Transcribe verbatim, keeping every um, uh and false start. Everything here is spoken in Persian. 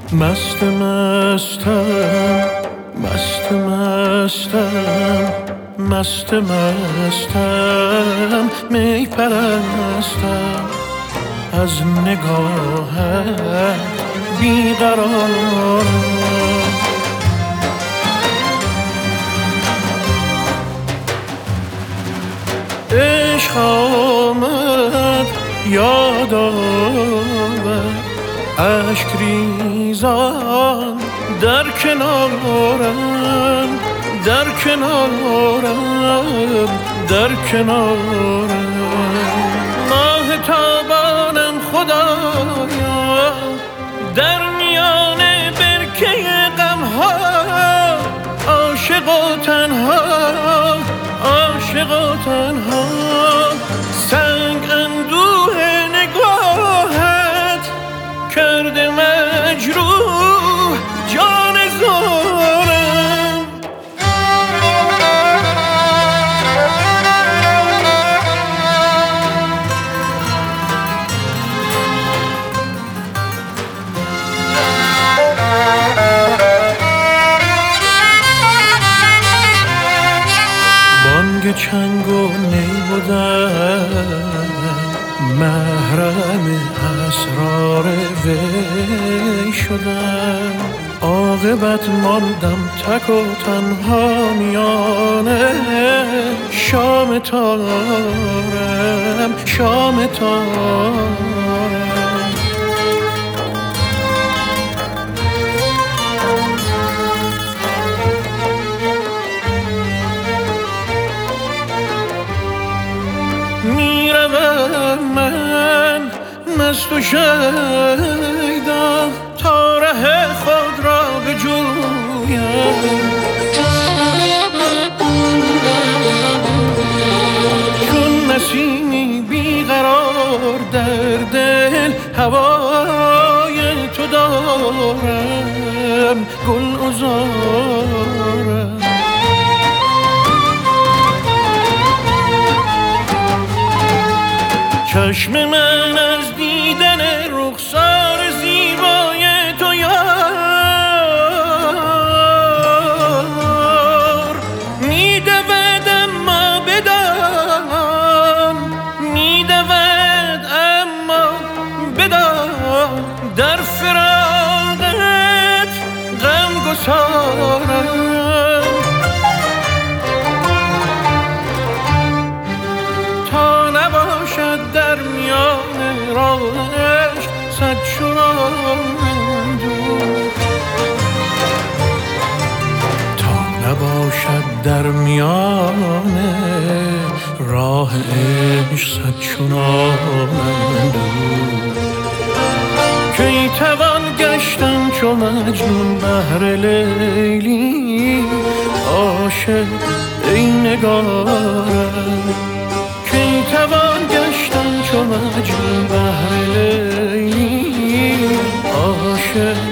مست مستم مست مستم مست مستم می پرستم از نگاهت بیقرارم عشق آمد یاد آمد اشک ریزان در کنارم در کنارم در کنارم ماه تابانم خدایا در میان برکه غمها عاشق و تنها عاشق و تنها سنگ اندوه نگاهت کرده مجروح جان زارم بانگ چنگ و نی بودم محرم اسرار وی شدم عاقبت ماندم تک و تنها میانه شام تارم شام تارم میروم من مست و شیدا تا ره خود را بجویم چون نسیمی بیقرار در دل هوای تو دارم گل عذارم چشم من از دیدن رخسار زیبای تو یار میدود اما بدان میدود اما بدان در فراقت غم گسارم تا نباشد در میان راهش صد چنان دور تا نباشد در میان راه عشق صد چنان دور کی توان گشتن چو مجنون بهر لیلی عاشق ای نگارم کی توان گشتن چو مجنون بهر لیلی عاشق